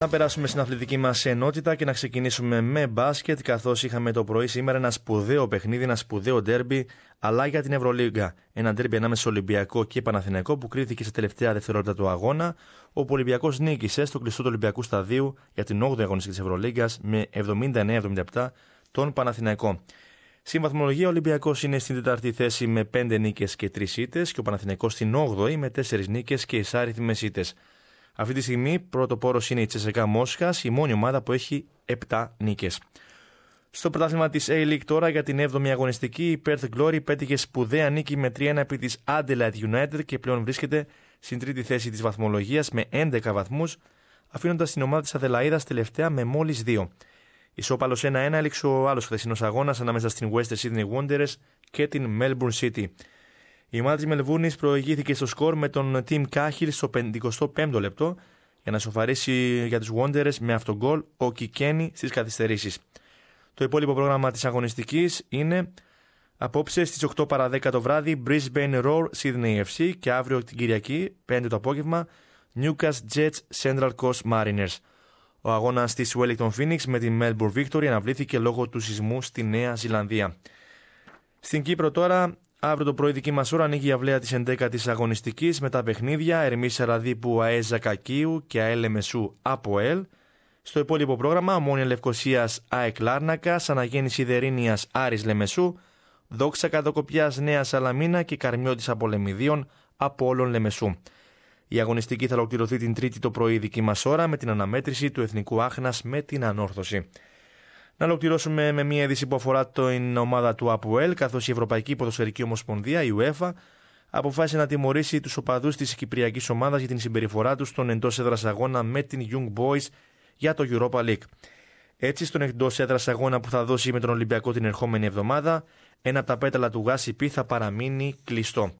Να περάσουμε στην αθλητική μας ενότητα και να ξεκινήσουμε με μπάσκετ, καθώς είχαμε το πρωί σήμερα ένα σπουδαίο παιχνίδι, ένα σπουδαίο ντέρμπι, αλλά για την Ευρωλίγκα. Ένα ντέρμπι ανάμεσα Ολυμπιακό και Παναθηναϊκό που κρίθηκε σε τελευταία δευτερόλεπτα του αγώνα, όπου ο Ολυμπιακός νίκησε στο κλειστό του Ολυμπιακού Σταδίου για την 8η αγωνιστική της Ευρωλίγκας με 79-77 τον Παναθηναϊκό. Στην βαθμολογία, ο Ολυμπιακός είναι στην 4η θέση με 5 νίκες και 3 ήττες και ο Παναθηναϊκός στην 8η με 4 νίκες και εισάριθμες ήττες. Αυτή τη στιγμή πρώτο πόρος είναι η CSKA Μόσχας, η μόνη ομάδα που έχει 7 νίκες. Στο πρωτάθλημα της A-League τώρα για την 7η αγωνιστική, η Perth Glory πέτυχε σπουδαία νίκη με 3-1 επί της Adelaide United και πλέον βρίσκεται στην 3η θέση της βαθμολογίας με 11 βαθμούς, αφήνοντας την ομάδα της Αδελαΐδας τελευταία με μόλις 2. Ισόπαλος 1-1 έληξε ο άλλος χθεσινός αγώνας ανάμεσα στην Western Sydney Wanderers και την Melbourne City. Η ομάδα της Μελβούρνης προηγήθηκε στο σκορ με τον Tim Cahill στο 55ο λεπτό για να σοφαρίσει για τους Wanderers με αυτογκολ ο Κικένι στις καθυστερήσεις. Το υπόλοιπο πρόγραμμα της αγωνιστικής είναι απόψε στις 8 παρα 10 το βράδυ Brisbane Roar Sydney FC και αύριο την Κυριακή 5 το απόγευμα Newcastle Jets Central Coast Mariners. Ο αγώνας της Wellington Phoenix με την Melbourne Victory αναβλήθηκε λόγω του σεισμού στη Νέα Ζηλανδία. Στην Κύπρο τώρα, αύριο το πρωί δική μας ώρα ανοίγει η αυλαία της 11ης αγωνιστικής με τα παιχνίδια Ερμής Σαραδίπου ΑΕΣ Κακίου και ΑΕΛ Λεμεσού ΑΠΟΕΛ. Στο υπόλοιπο πρόγραμμα Ομόνοια Λευκοσίας ΑΕΚ Λάρνακας, Αναγέννηση Ιδερίνειας Άρης Λεμεσού, Δόξα Καδοκοπιάς Νέα Σαλαμίνα και Καρμιώτης Απολεμιδίων Απόλλων Λεμεσού. Η αγωνιστική θα ολοκληρωθεί την Τρίτη το πρωί δική μας ώρα με την αναμέτρηση του Εθνικού Άχνας με την Ανόρθωση. Να ολοκληρώσουμε με μια είδηση που αφορά την ομάδα του ΑΠΟΕΛ, καθώς η Ευρωπαϊκή Ποδοσφαιρική Ομοσπονδία, η UEFA, αποφάσισε να τιμωρήσει τους οπαδούς της κυπριακής ομάδας για την συμπεριφορά τους στον εντός έδρας αγώνα με την Young Boys για το Europa League. Έτσι, στον εκτός έδρας αγώνα που θα δώσει με τον Ολυμπιακό την ερχόμενη εβδομάδα, ένα από τα πέταλα του ΓΑΣΥΠΗ θα παραμείνει κλειστό.